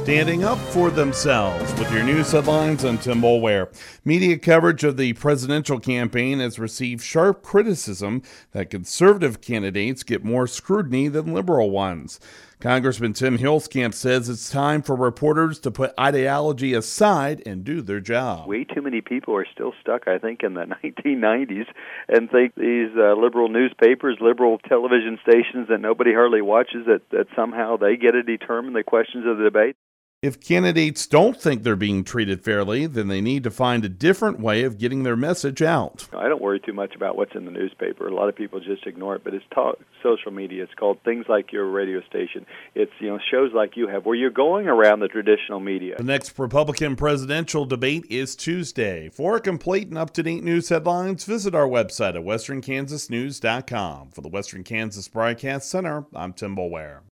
Standing up for themselves. With your news headlines, I'm Tim Boulware. Media coverage of the presidential campaign has received sharp criticism that conservative candidates get more scrutiny than liberal ones. Congressman Tim Huelskamp says it's time for reporters to put ideology aside and do their job. Way too many people are still stuck, I think, in the 1990s and think these liberal newspapers, liberal television stations that nobody hardly watches, that somehow they get to determine the questions of the debate. If candidates don't think they're being treated fairly, then they need to find a different way of getting their message out. I don't worry too much about what's in the newspaper. A lot of people just ignore it, but it's social media. It's called things like your radio station. It's shows like you have where you're going around the traditional media. The next Republican presidential debate is Tuesday. For complete and up-to-date news headlines, visit our website at westernkansasnews.com. For the Western Kansas Broadcast Center, I'm Tim Boulware.